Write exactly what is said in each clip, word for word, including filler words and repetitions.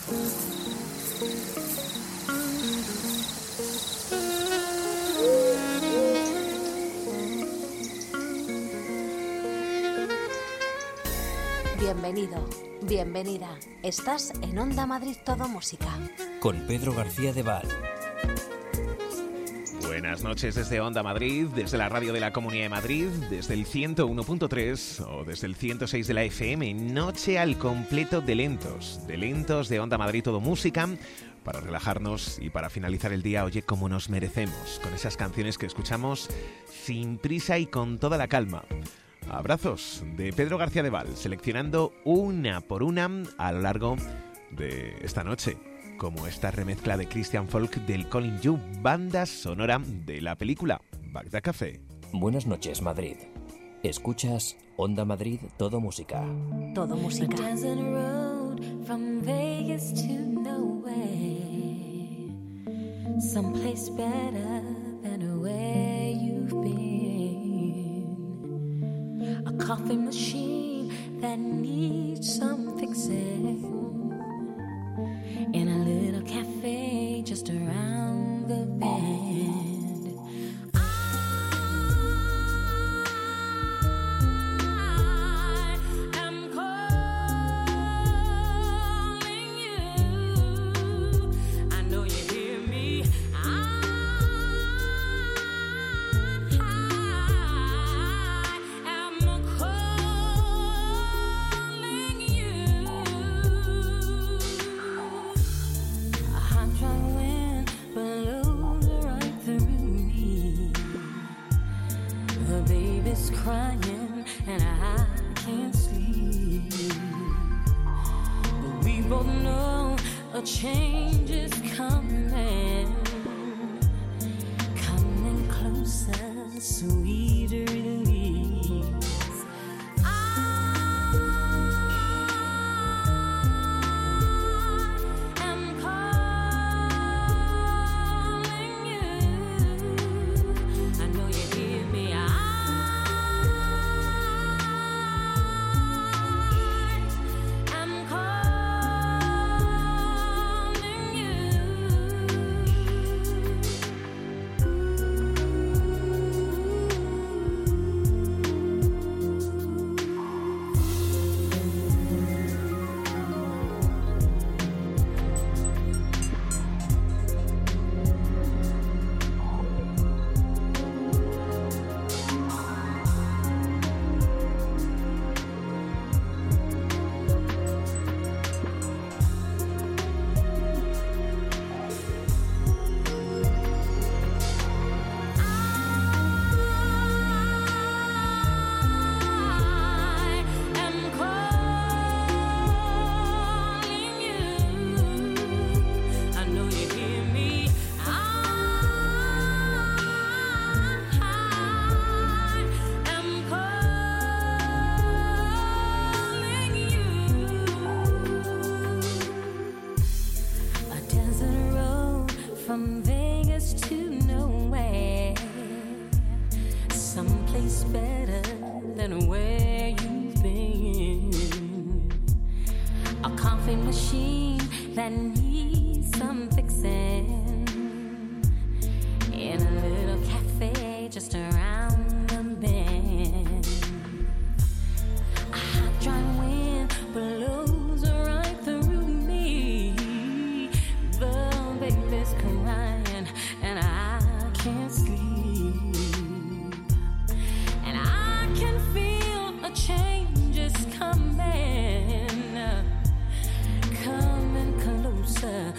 Bienvenido, bienvenida. Estás en Onda Madrid Todo Música. Con Pedro García de Val. Buenas noches desde Onda Madrid, desde la radio de la Comunidad de Madrid, desde el ciento uno punto tres o desde el ciento seis de la F M. Noche al completo de lentos, de lentos de Onda Madrid Todo Música, para relajarnos y para finalizar el día, oye, como nos merecemos, con esas canciones que escuchamos sin prisa y con toda la calma. Abrazos de Pedro García de Val, seleccionando una por una a lo largo de esta noche, como esta remezcla de Christian Folk del Calling You, banda sonora de la película Bagdad Café. Buenas noches, Madrid. Escuchas Onda Madrid Todo Música. Todo Música. Someplace better than where you've been. A coffee machine that needs some fixing. In a little cafe just around the bend. I am calling you. I know you hear me. I, I am calling you. A hot dry wind blows right through me. The baby's crying and I can't sleep. But we both know a change is coming. Coming closer, sweeter release. I am calling you. I know you hear me. I am calling you.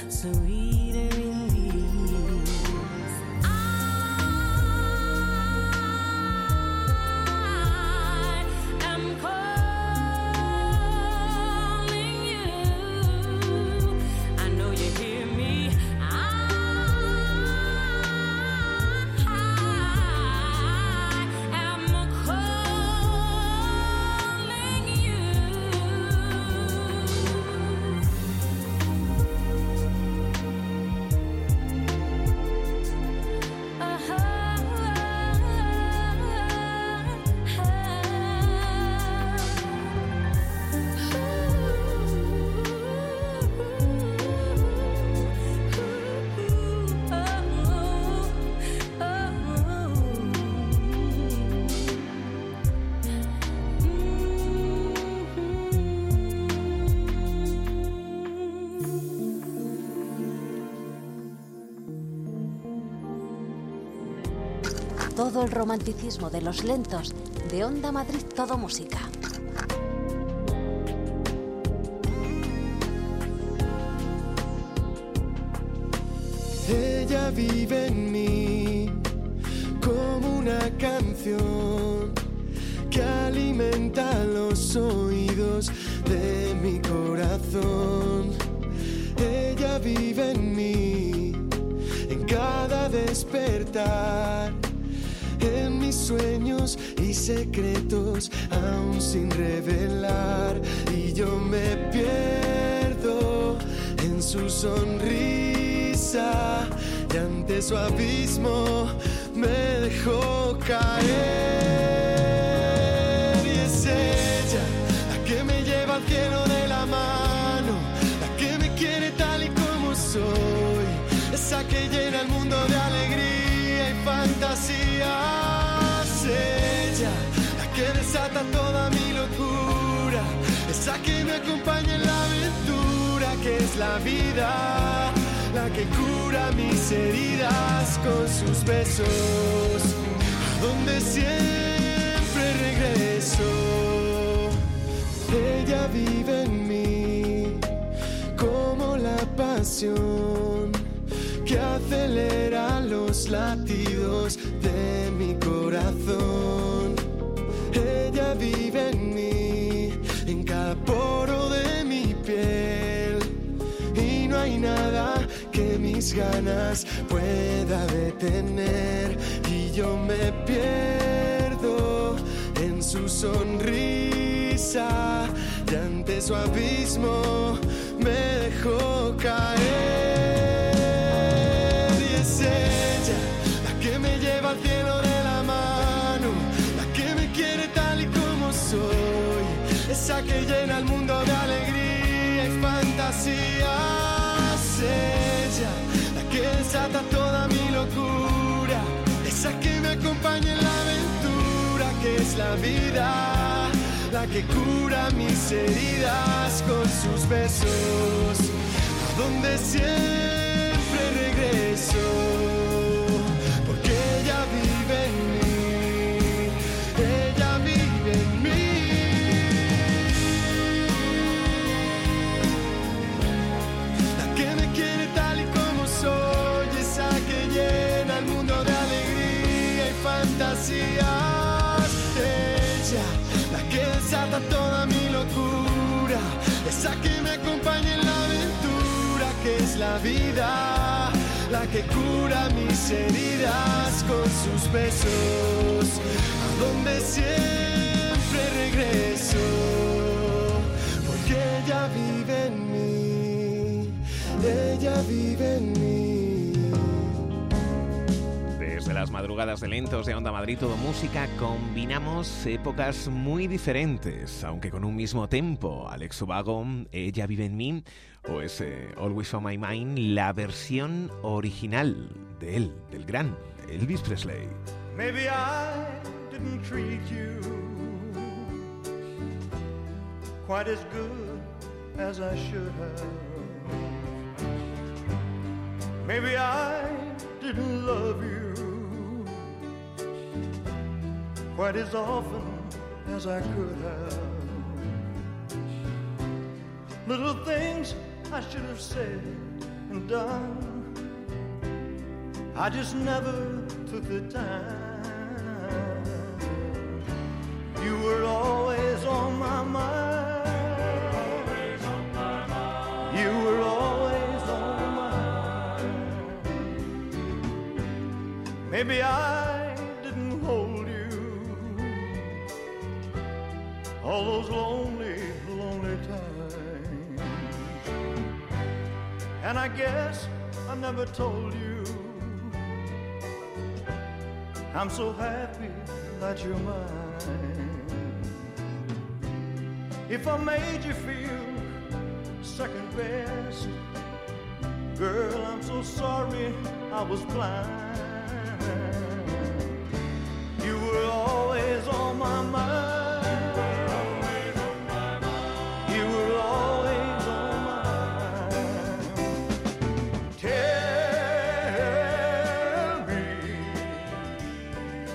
Sweeter release. I todo el romanticismo de los lentos de Onda Madrid Todo Música. Ella vive en mí como una canción que alimenta los oídos de mi corazón. Ella vive en mí, en cada despertar, en mis sueños y secretos aún sin revelar. Y yo me pierdo en su sonrisa y ante su abismo me dejó caer. Y es ella la que me lleva al cielo de la mano, la que me quiere tal y como soy, esa que llena el mundo de alegría y fantasías. Ella la que desata toda mi locura, esa que me acompaña en la aventura que es la vida, la que cura mis heridas con sus besos, a donde siempre regreso. Ella vive en mí como la pasión que acelera los latidos de mi corazón. Ella vive en mí, en cada poro de mi piel, y no hay nada que mis ganas pueda detener. Y yo me pierdo en su sonrisa y ante su abismo me dejó caer. Y es ella la que me lleva al cielo de la mano, la que me quiere tal y como soy, esa que llena el mundo de alegría y fantasía. Ella, la que desata toda mi locura, esa que me acompaña en la aventura que es la vida, la que cura mis heridas con sus besos, a donde siempre regreso, porque ella vive en mí, ella vive en mí. Soy esa que llena el mundo de alegría y fantasías. Ella, la que desata toda mi locura, esa que me acompaña en la aventura que es la vida, la que cura mis heridas con sus besos, a donde siempre regreso, porque ella vive en mí, ella vive en mí. Desde las madrugadas de lentos de Onda Madrid Todo Música combinamos épocas muy diferentes, aunque con un mismo tempo. Alex Ubago, Ella vive en mí, o ese Always on My Mind, la versión original de él, del gran Elvis Presley. Maybe I didn't treat you quite as good as I should have. Maybe I didn't love you quite as often as I could have. Little things I should have said and done, I just never took the time. You were always on my mind. You were always on my mind. Maybe I didn't hold you all those lonely, lonely times. And I guess I never told you I'm so happy that you're mine. If I made you feel second best, girl, I'm so sorry I was blind. You were always on my mind. You were always on my mind. Tell me,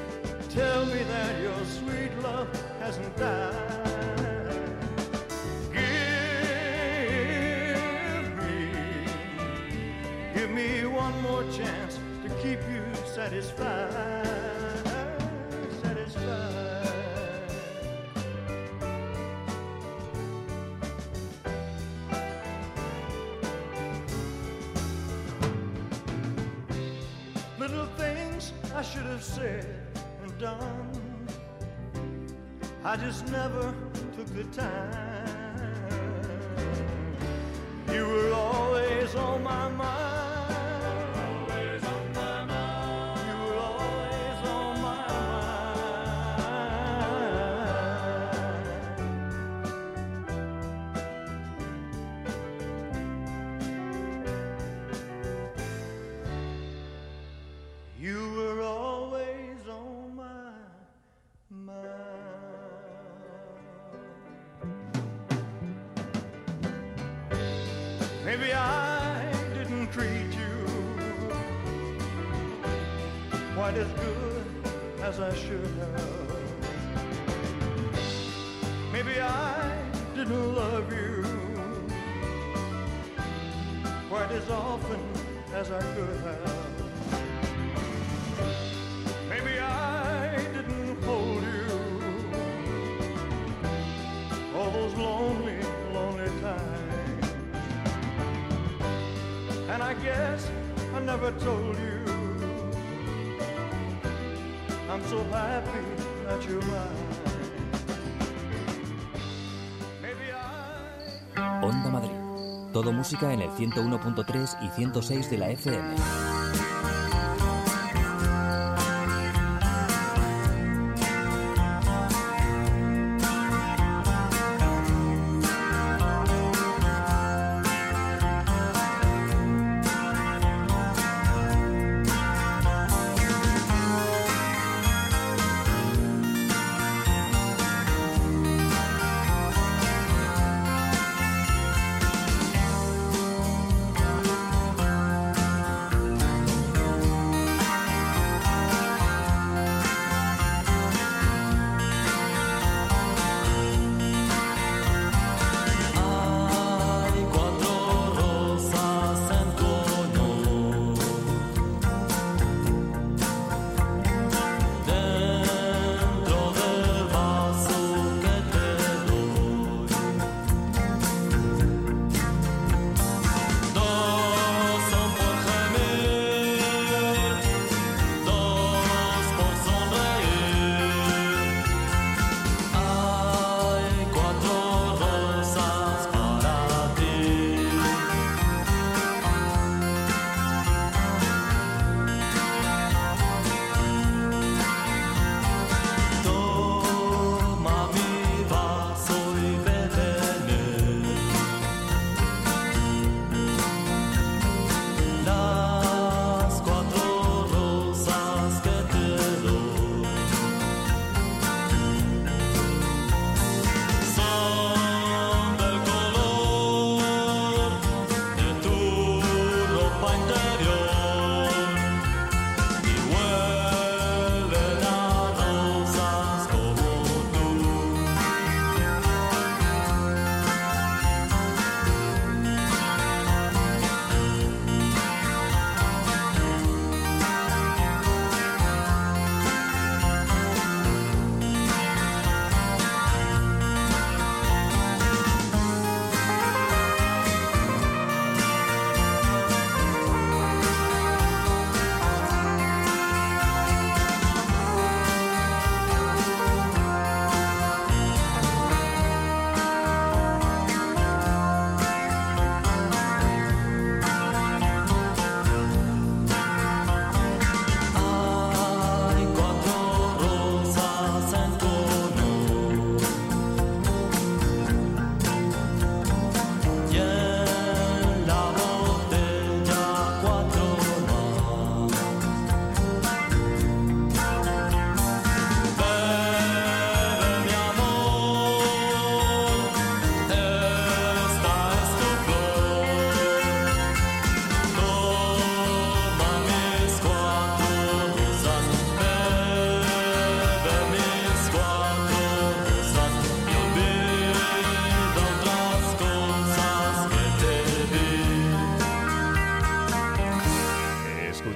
one more chance to keep you satisfied, satisfied. Little things I should have said and done, I just never took the time. You were always on my mind, always on my mind. You were always on my mind. You were always on my mind. Maybe I didn't treat you quite as good as I should have. Maybe I didn't love you quite as often as I could have. Maybe I didn't hold you all those lonely, lonely times. And I guess I never told you I'm so happy that you're mine. Maybe I... Onda Madrid. Todo música en el ciento uno punto tres y ciento seis de la F M.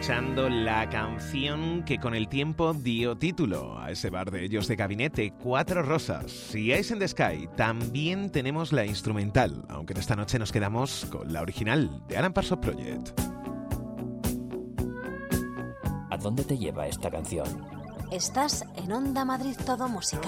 escuchando la canción que con el tiempo dio título a ese bar de ellos de gabinete, Cuatro Rosas. Y Eyes in the Sky también tenemos la instrumental, aunque en esta noche nos quedamos con la original de Alan Parsons Project. ¿A dónde te lleva esta canción? Estás en Onda Madrid Todo Música.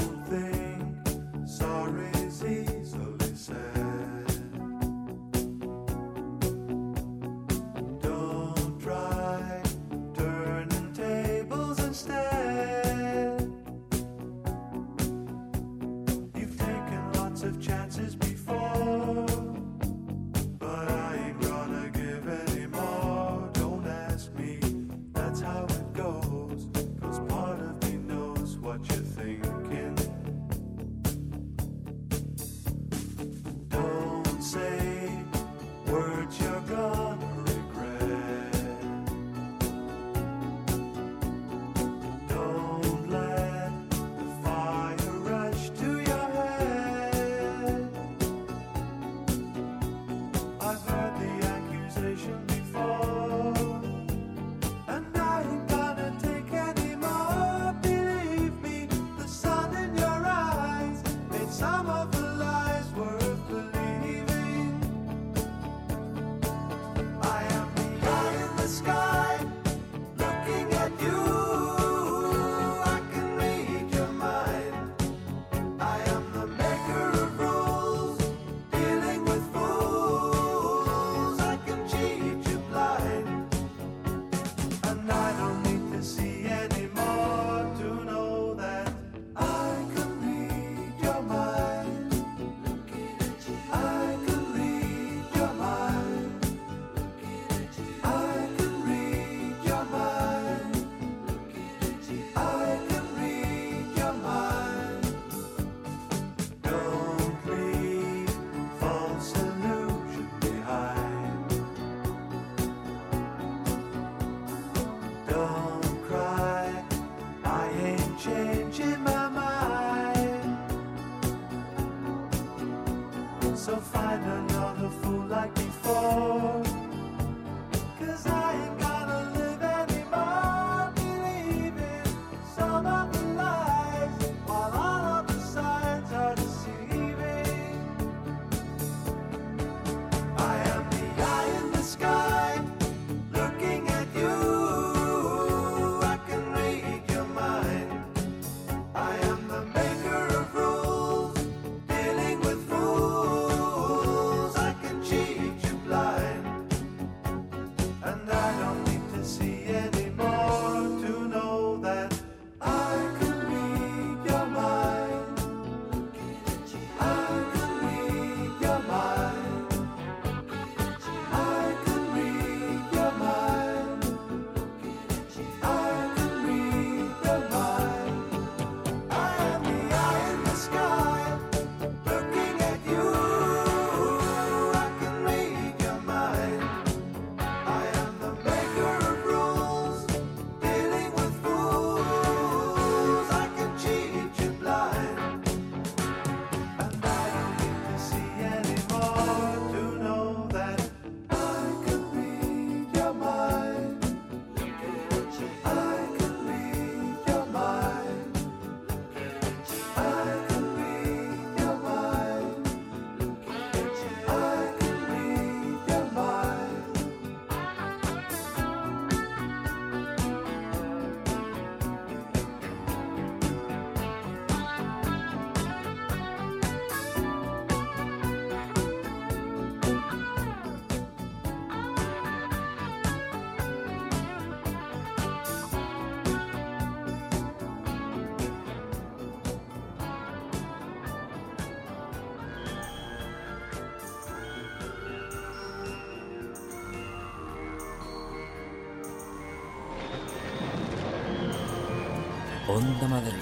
Onda Madrid.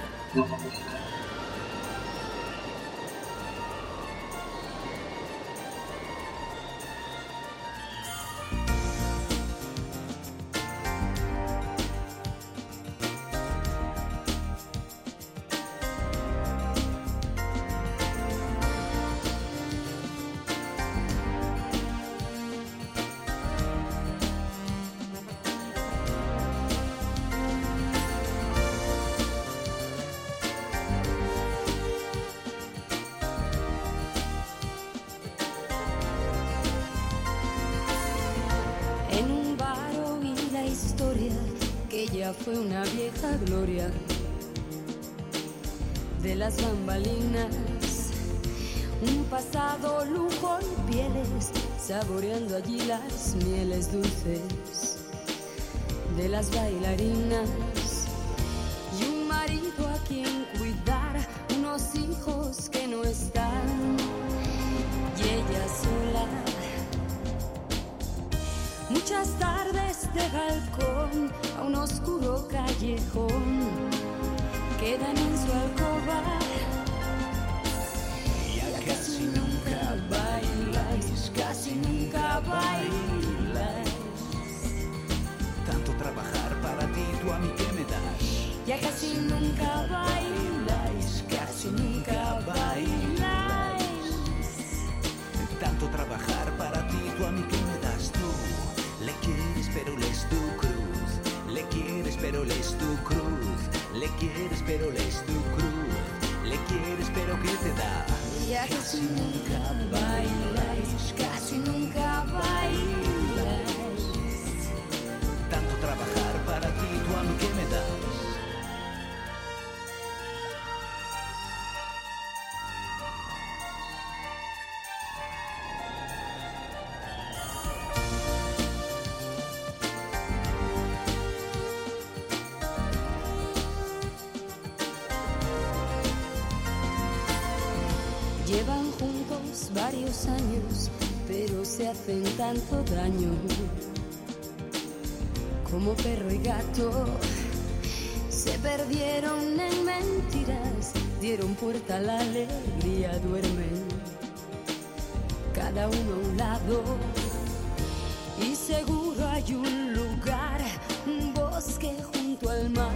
ella fue una vieja gloria de las bambalinas, un pasado lujo y pieles, saboreando allí las mieles dulces de las bailarinas, y un marido a quien cuidar, unos hijos que no están, y ella sola. Muchas tardes de balcón a un oscuro callejón quedan en su alcoba. Ya casi nunca bailáis, casi nunca bailáis. Tanto trabajar para ti, tú a mí que me das. Ya casi nunca bailáis, casi nunca bailáis. Tanto trabajar para ti, tú a mí que me das tú. Le quieres pero lees tu cruz, le quieres pero lees tu cruz, le quieres pero lees tu cruz, le quieres pero ¿qué te da? Ya casi nunca bailáis, casi nunca bailáis. Tanto trabajar para ti, tú a mí que me das. Llevan juntos varios años, pero se hacen tanto daño. Como perro y gato, se perdieron en mentiras, dieron puerta a la alegría, duermen cada uno a un lado. Y seguro hay un lugar, un bosque junto al mar.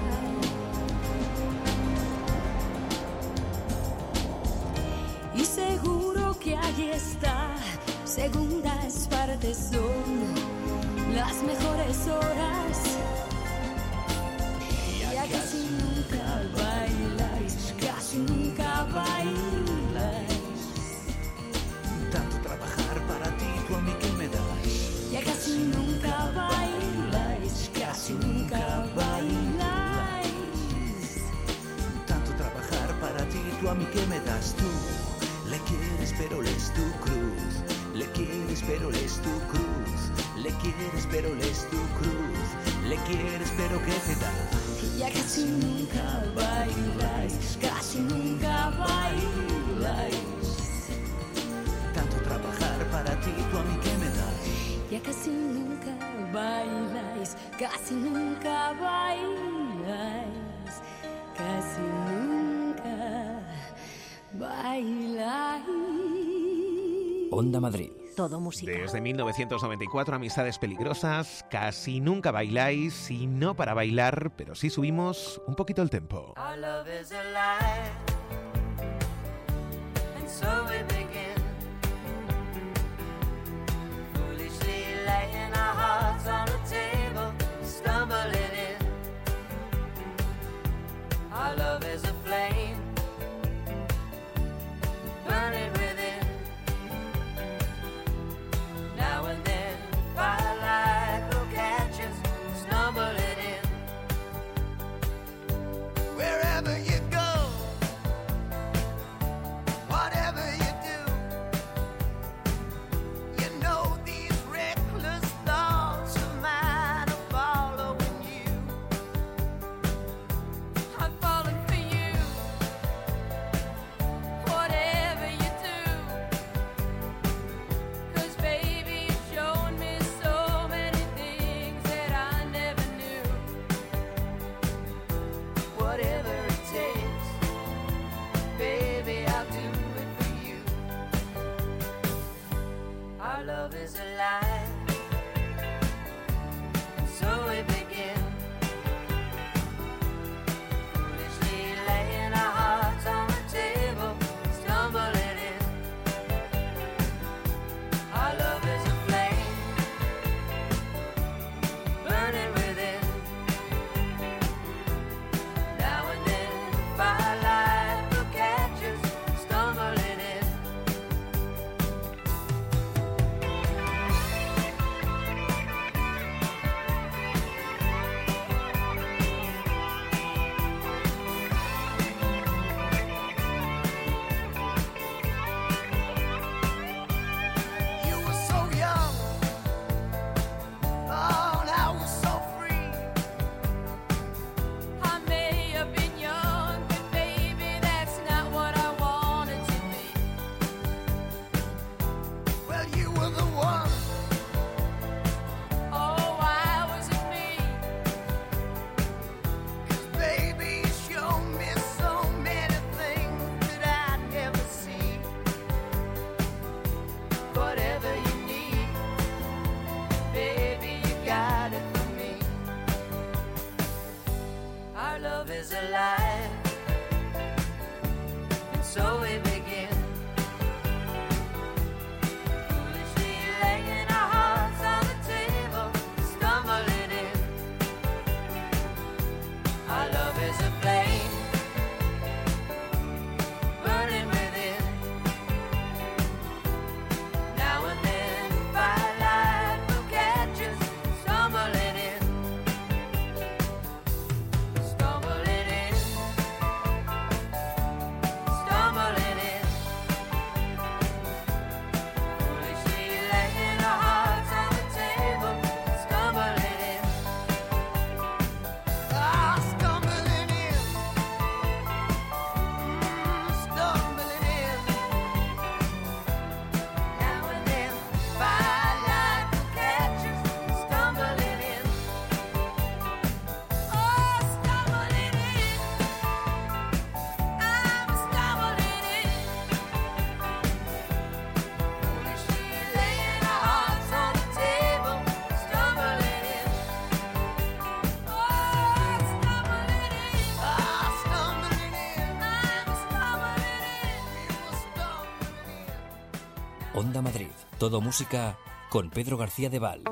Y seguro que ahí está, segundas partes son las mejores horas. Ya casi nunca bailáis, casi nunca bailáis. Tanto trabajar para ti, tú a mí que me das. Ya casi nunca bailáis, casi nunca bailáis. Tanto trabajar para ti, tú a mí que me das tú. Le quieres pero lees tu cruz, le quieres pero lees tu cruz, le quieres pero lees tu cruz, le quieres pero ¿qué te da? Ya casi nunca bailáis, casi nunca bailáis. Tanto trabajar para ti, tú a mí que me das. Ya casi nunca bailáis, casi nunca bailáis, casi nunca bailáis. Onda Madrid. Todo música. Desde mil novecientos noventa y cuatro, Amistades Peligrosas, Casi Nunca Bailáis, y no para bailar, pero sí subimos un poquito el tempo. Our love is alive, and so we begin, foolishly laying our hearts on the table, stumbling in. Our love is a flame, burning within. Now and then, firelight will catch us, stumbling in. Wherever you go, whatever you do, you know these reckless thoughts of mine are following you. I'm falling for you, whatever you do, 'cause baby you've shown me so many things that I never knew. Whatever it takes, baby, I'll do it for you. Our love is alive, and so we begin, foolishly laying our hearts on the table, stumbling in. Our love is a flame, burning within. Now and then, firelight will catch us, stumbling in. Onda Madrid, todo música con Pedro García de Val.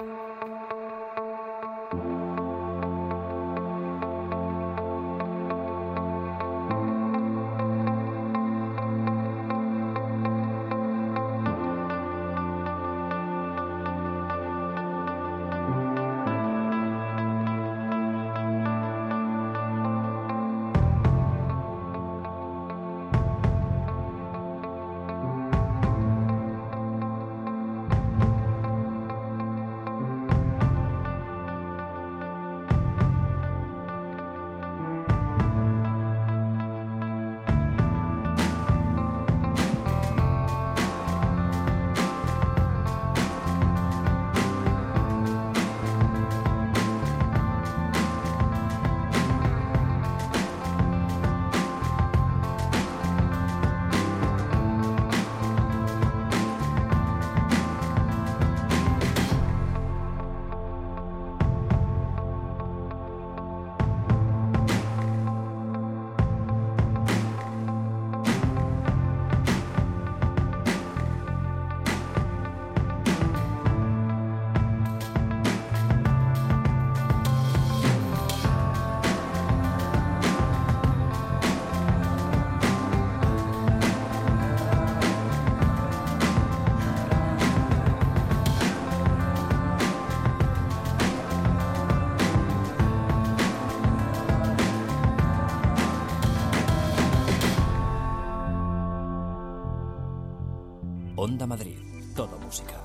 Onda Madrid, todo música.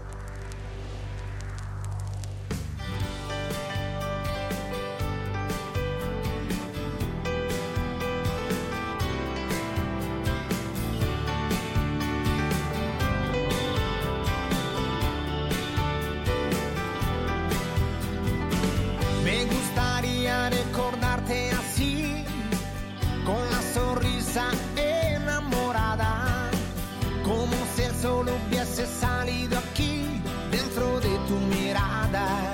Me gustaría recordarte así, con la sonrisa enamorada, como si el sol hubiese salido aquí, dentro de tu mirada.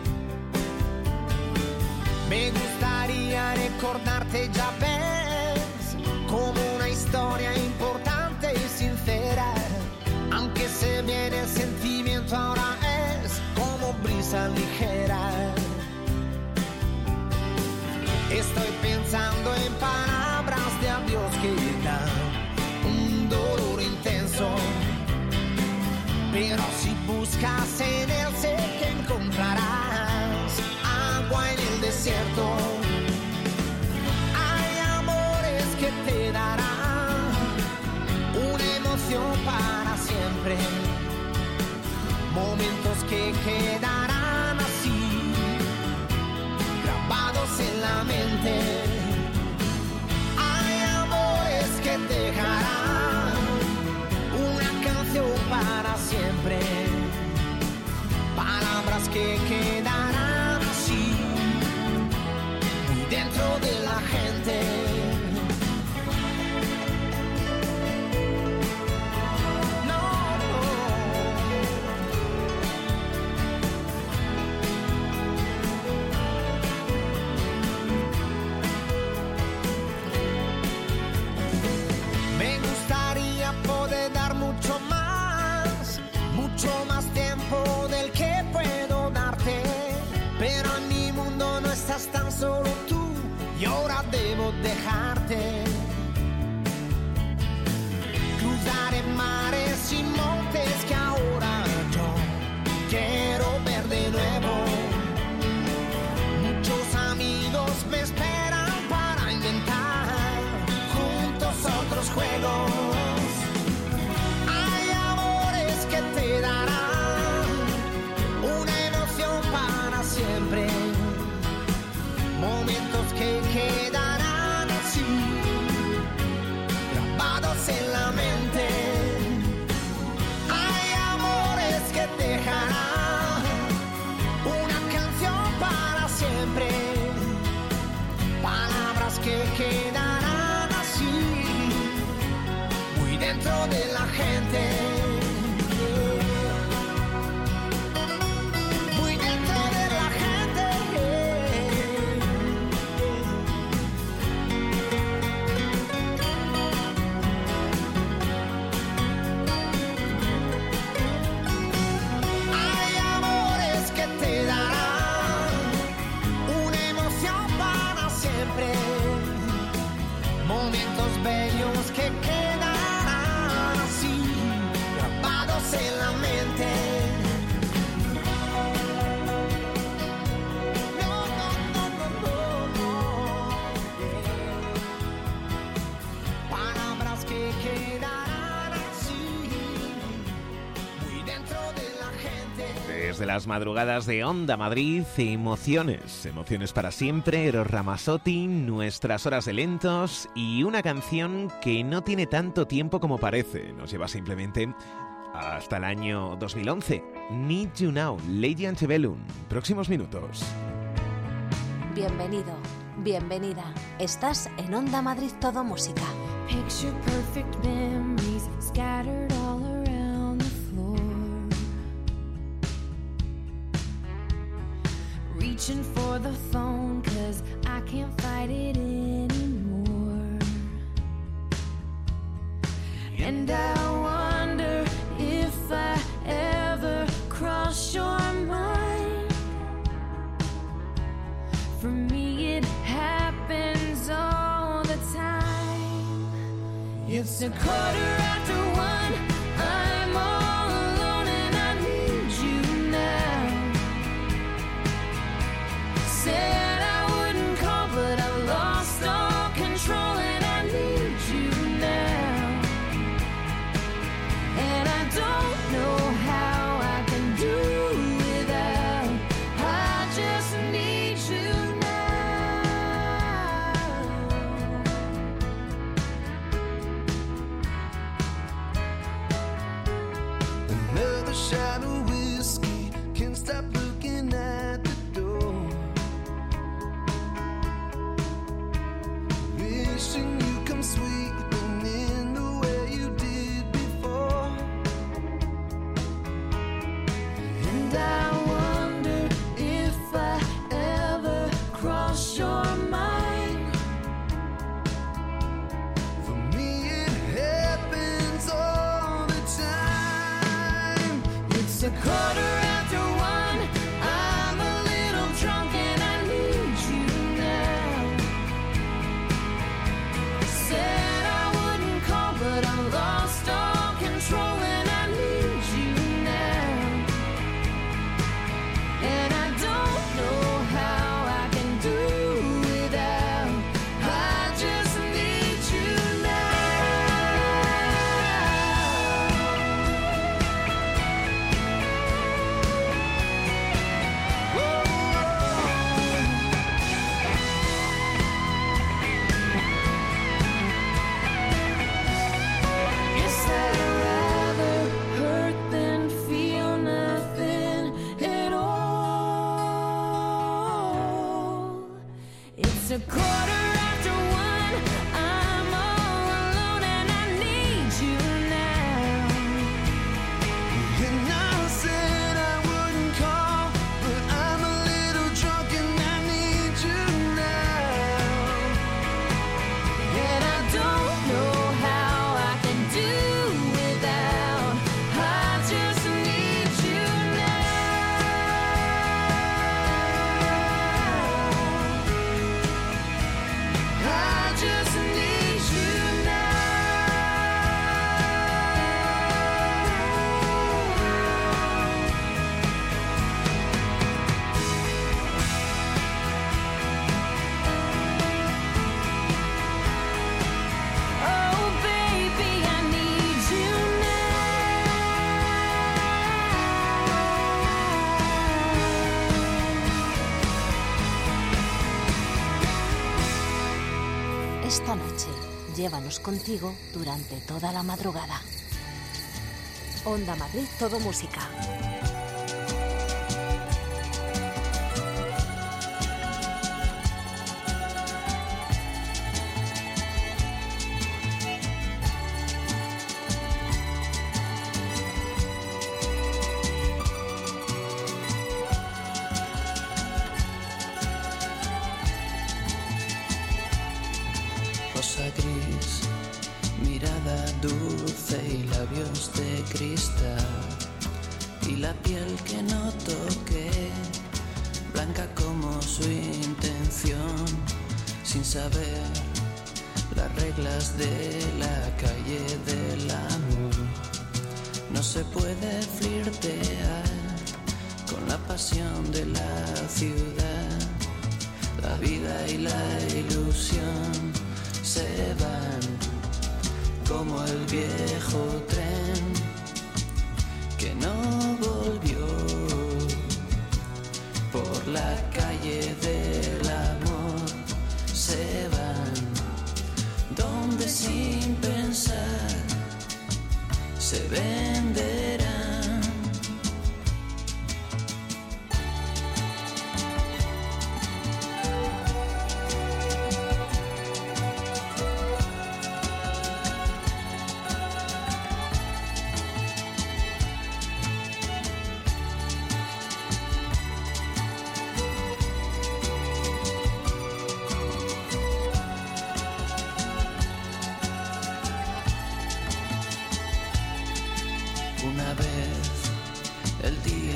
Me gustaría recordarte, ya ves, como una historia importante y sincera, aunque se viene el sentimiento ahora es como brisa ligera. Estoy pensando en palabras de adiós que dan un dolor intenso, pero si buscas en él sé que encontrarás agua en el desierto. Hay amores que te darán una emoción para siempre, momentos que quedarán así, grabados en la mente. Hay amores que te dejarán una canción para siempre, palabras que quedarán así, muy dentro de la gente. Mucho más, mucho más tiempo del que puedo darte, pero en mi mundo no estás tan solo tú y ahora debo dejarte. Cruzaré mares y montes que ahora yo quiero ver de nuevo. Muchos amigos me esperan para inventar juntos otros juegos. Te darán una emoción para siempre, momentos que quedarán así, grabados en la mente. de las madrugadas de Onda Madrid, emociones, emociones para siempre, Eros Ramazzotti, Nuestras horas de lentos y una canción que no tiene tanto tiempo como parece, nos lleva simplemente hasta el año dos mil once. Need You Now, Lady Antebellum, próximos minutos. Bienvenido, bienvenida. Estás en Onda Madrid Todo Música. Picture perfect memories scattered all around the floor. Reaching for the phone 'cause I can't fight it anymore. And I wonder if I ever cross your mind. For me it happens all the time. It's a quarter after one, I'm all alone and I need you now. Said I wouldn't call but I've lost all control and I need you now. And I don't know how I can do without, I just need you now. Another shot of whiskey, can't stop looking at the door. Wishing you come sweeping in the way you did before. And I wonder if I ever cross your mind. For me it happens all the time. It's a quarter after one, I'm a little drunk and I need you now. Said I wouldn't call but I lost all control and I need you now. And I don't know how I can do without, I just need you now. Guess I'd rather hurt than feel nothing at all. It's a quarter after one, I'm all alone and I need you now. And I said I wouldn't call, but I'm a little drunk and I need you now. And I don't know how I can do without, I just need you now. I just need you now. Oh baby, I need you now. Esta noche, llévanos contigo durante toda la madrugada. Onda Madrid Todo Música. Rosa gris, mirada dulce y labios de cristal, y la piel que no toqué, blanca como su intención, sin saber las reglas de la calle del amor. No se puede flirtear con la pasión de la ciudad, la vida y la ilusión se van como el viejo tren que no volvió.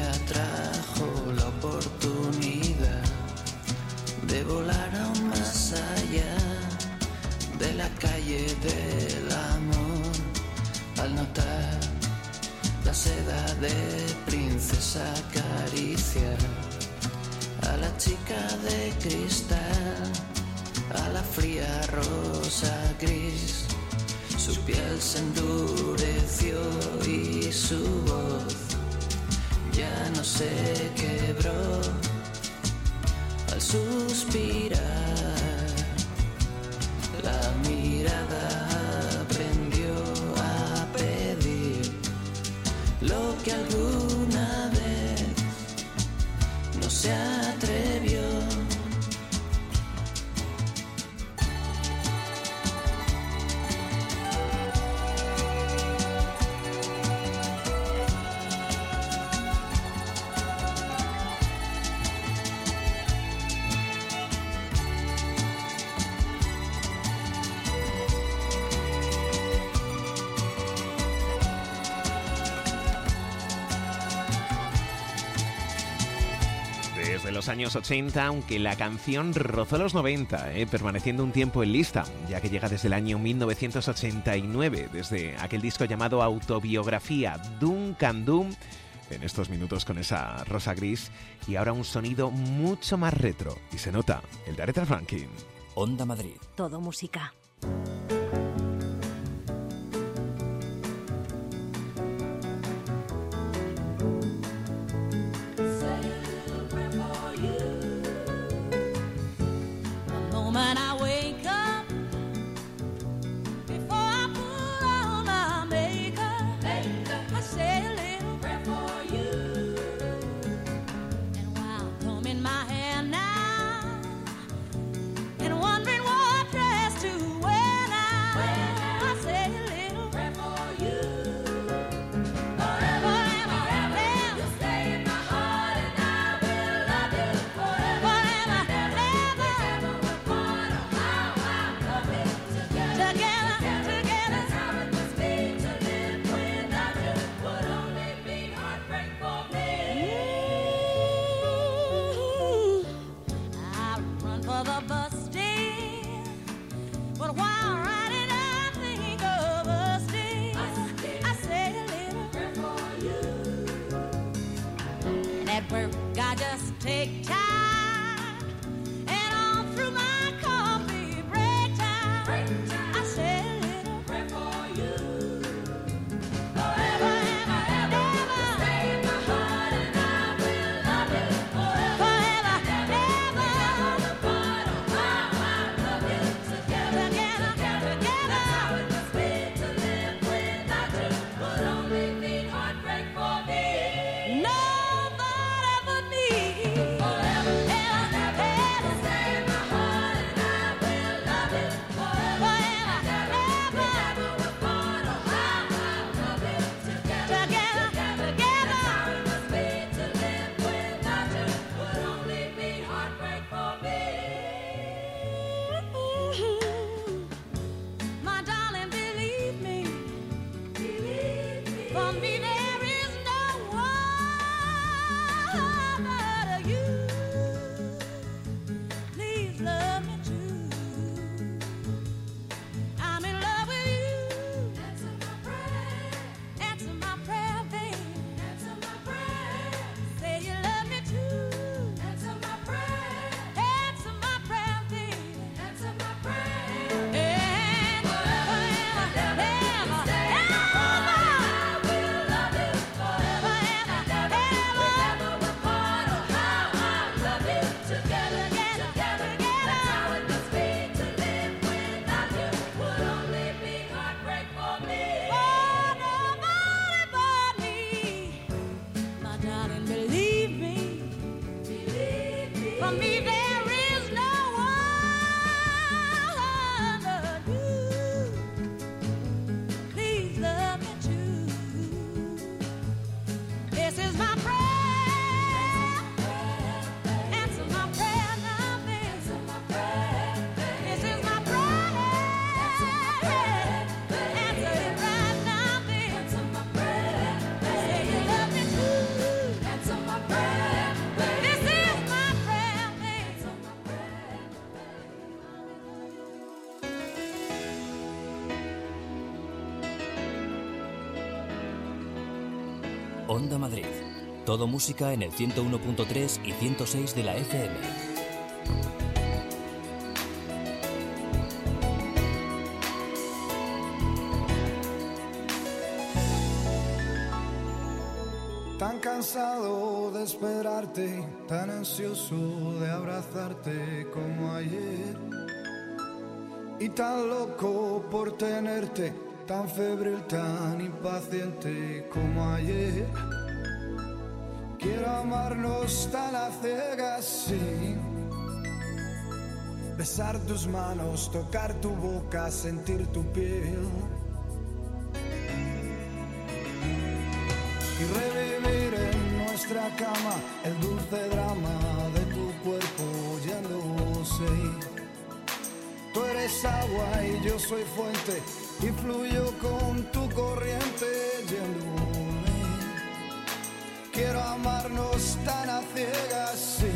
día trajo la oportunidad de volar aún más allá de la calle del amor, al notar la seda de princesa acariciar a la chica de cristal, a la fría rosa gris. Su piel se endureció y su voz ya no se quebró al suspirar. La mirada aprendió a pedir lo que alguna vez no se atrevió. Desde los años ochenta, aunque la canción rozó los noventa, eh, permaneciendo un tiempo en lista, ya que llega desde el año mil novecientos ochenta y nueve, desde aquel disco llamado Autobiografía, Duncan Dum, en estos minutos con esa rosa gris, y ahora un sonido mucho más retro, y se nota, el de Aretha Franklin. Onda Madrid. Todo música. When I wake up, before I put on my makeup, I say a little prayer for you. And while combing my hair now, and wondering what dress to wear now, I say a little prayer for you. Forever, forever, you'll stay in my heart, and I will love you forever. I just take time, and all through my coffee break time, break time. I say a little prayer for you. Forever and ever, stay in my heart, and I will love you forever. Forever and ever, apart, oh how I love you together, together, together, together. That's how it must be to live without you. Would only mean heartbreak for me. No. Answer Onda Madrid. Todo música en el ciento uno punto tres y ciento seis de la F M. Tan cansado de esperarte, tan ansioso de abrazarte como ayer. Y tan loco por tenerte, tan febril, tan impaciente como ayer. Quiero amarnos tan a ciegas, sí. Besar tus manos, tocar tu boca, sentir tu piel. Y revivir en nuestra cama el dulce drama de tu cuerpo yéndose. Tú eres agua y yo soy fuente y fluyo con tu corriente yéndome. Quiero amarnos tan a ciegas, sí.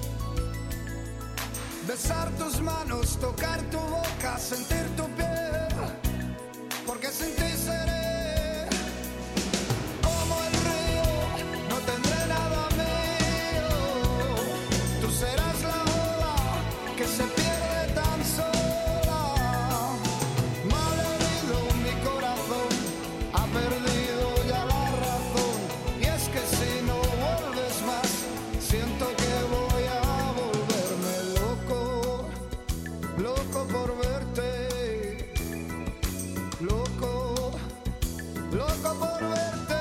Besar tus manos, tocar tu boca, sentir tu piel, porque sin ti seré como el río, no tendré nada mío. Tú serás la ola que se pierde tan sola. Malherido mi corazón, ha perdido ya la razón. Y es que si no vuelves más, siento que voy a volverme loco, loco por verte, loco, loco por verte.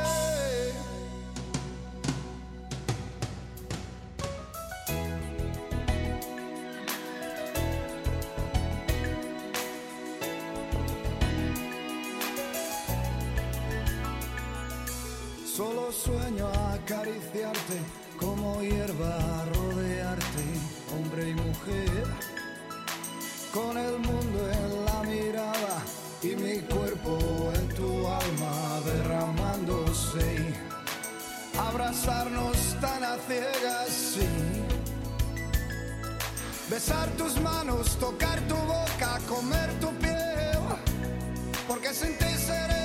Solo sueño acariciarte, como hierba rodearte, hombre y mujer, con el mundo en la mirada y mi cuerpo en tu alma derramándose. Abrazarnos tan a ciegas, sí. Besar tus manos, tocar tu boca, comer tu piel, porque sin ti seré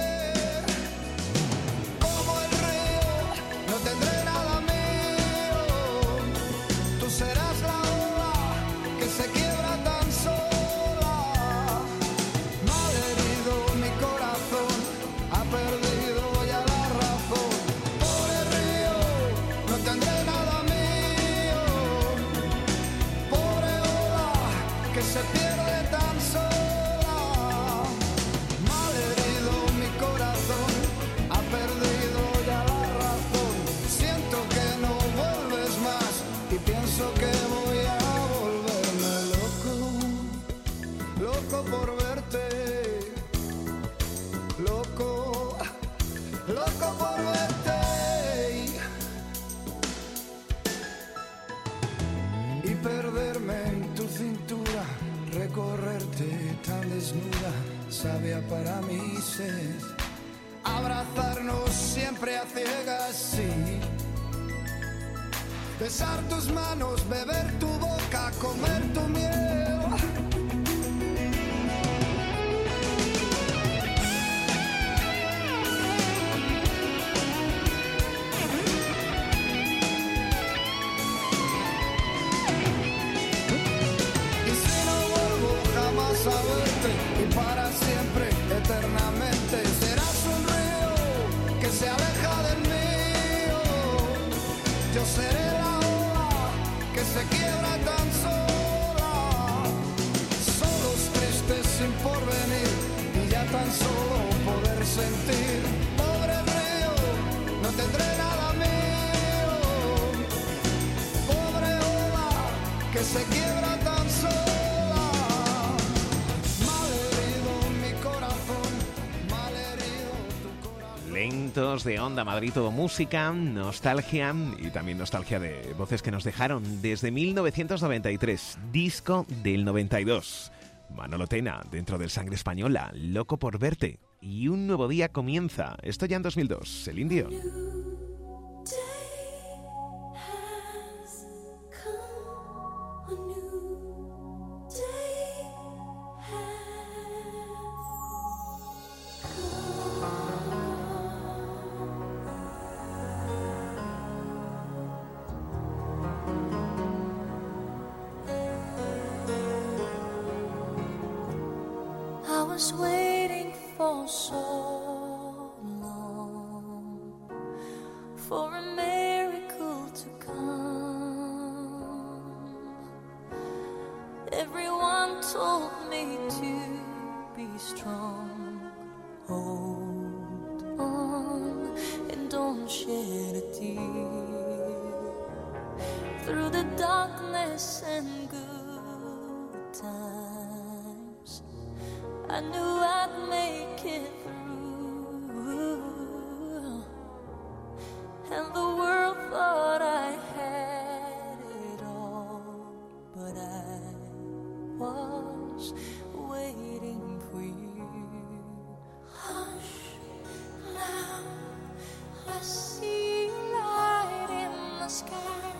como el río, no tendré nada mío. Tú serás la ola que se quiebra tan sola. Malherido mi corazón, ha perdido ya la razón. Pobre río, no tendré nada mío. Pobre ola que se pierde tan sola. Malherido mi corazón, ha perdido ya la razón. Siento que no vuelves más y pienso que voy a volverme loco, loco por verte, loco, loco por verte. Y perderme en tu cintura, recorrerte tan desnuda, sabia para mi sed. Abrazarnos siempre a ciegas, sí. Besar tus manos, beber tu boca, comer tu miel. Y si no vuelvo jamás a verte, y para siempre, eternamente, serás un río que se aleja del mío. Yo seré la ola que se quiebra tan sola. Solos tristes sin porvenir y ya tan solo poder sentir. Pobre río, no tendré nada mío. Pobre ola que se quiebra tan sola. Malherido mi corazón, malherido tu corazón. Lentos de Onda Madrid, todo música, nostalgia y también nostalgia de voces que nos dejaron desde mil novecientos noventa y tres, disco del noventa y dos. Manolo Tena, dentro del Sangre Española, Loco por verte. Y un nuevo día comienza, esto ya en dos mil dos, el Indio. was waiting for so long for a miracle to come. Everyone told me to be strong. Hold on and don't shed a tear. Through the darkness and good times, I knew I'd make it through. And the world thought I had it all, but I was waiting for you. Hush, now I see light in the sky.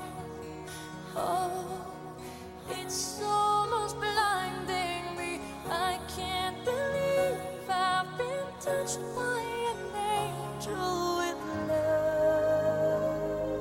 Oh, it's almost blinding me. I can't believe I've been touched by an angel with love.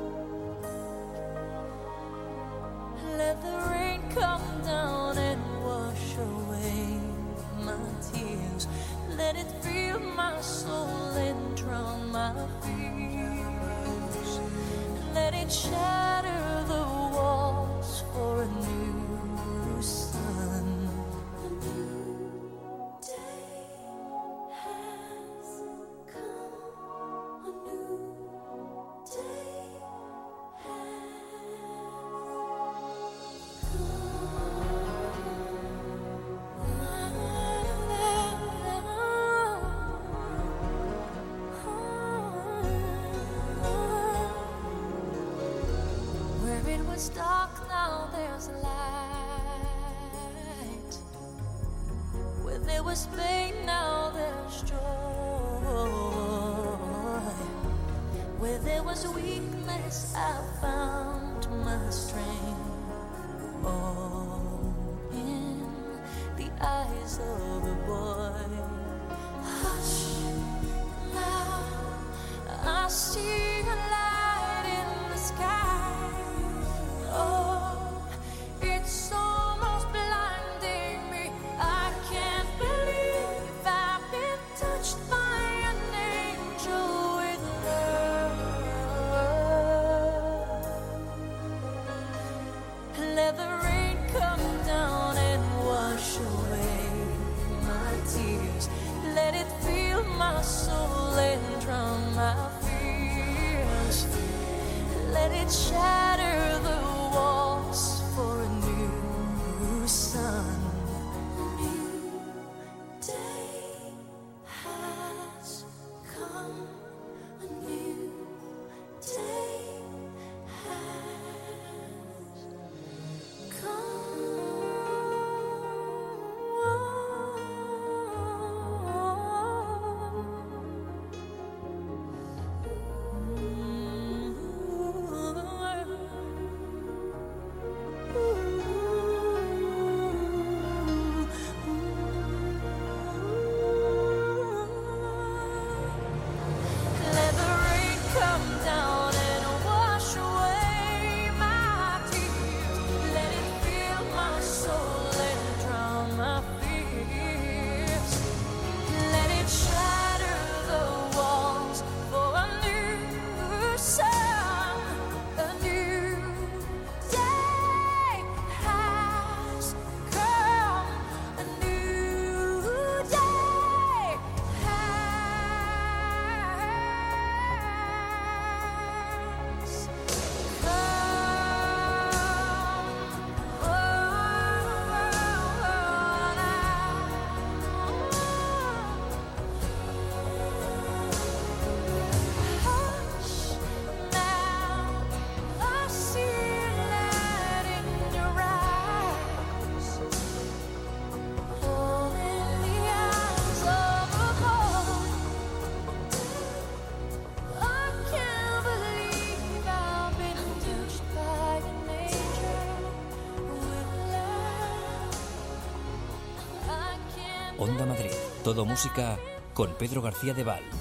Let the rain come down and wash away my tears. Let it fill my soul and drown my fears. Let it shatter the walls for a new sun. A new day has come. A new day Where it was dark, now there's light. Where there was pain, now there's joy. Where there was weakness, I found my strength. All in the eyes of a boy. Hush, now I see a light in the sky. Oh, it's almost blinding me. I can't believe I've been touched by an angel with love. Let the rain come down and wash away my tears. Let it fill my soul and drown my fears. Let it shatter the walls for a new sun. A new day has come. A new day has Let the rain come down and wash away my tears. Let it fill my soul and drown my fears. Let it shatter the walls for a new sun. A new day has come. A new day has Onda Madrid, todo música con Pedro García de Val.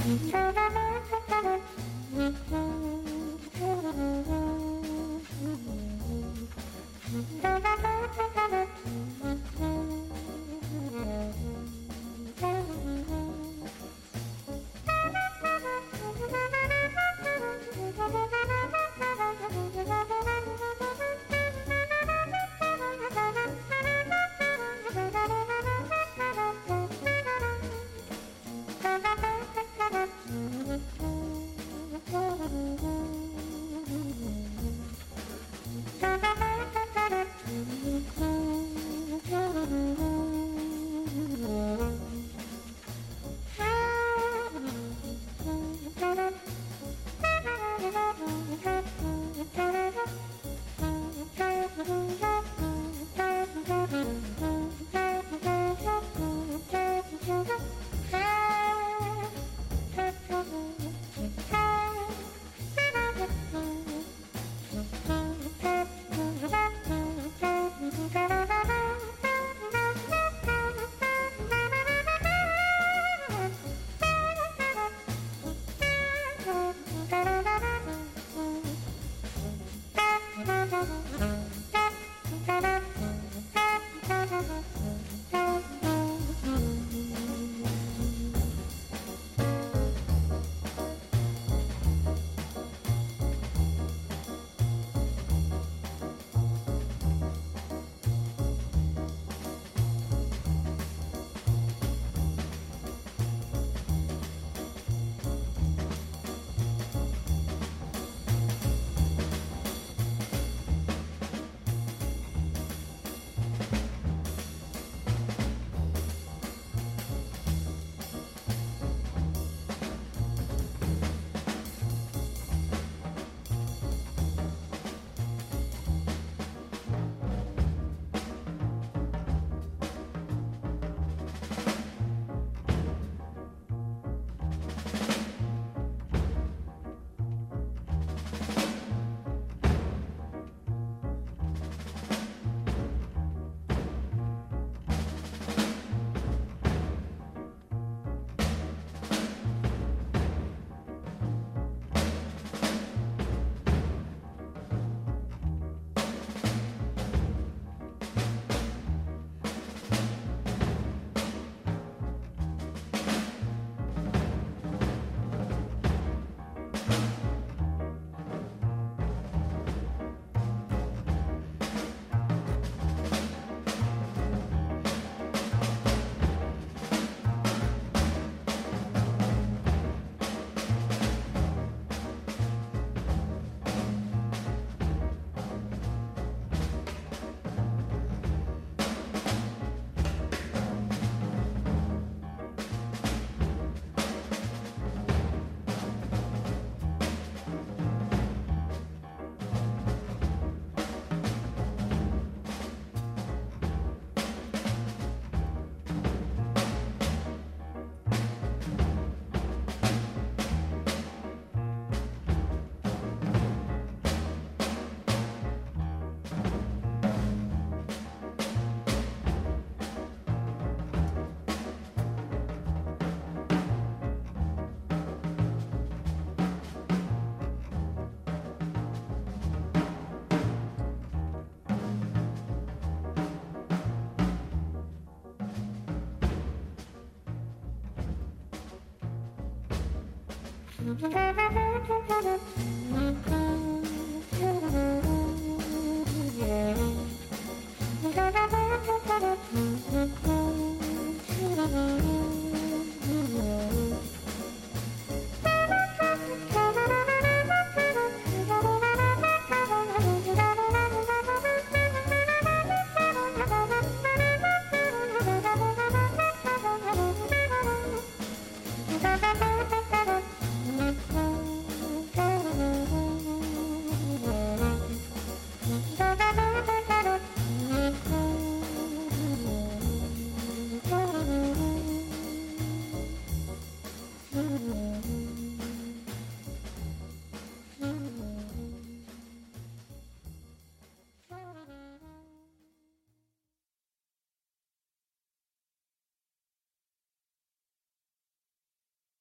Mm-hmm.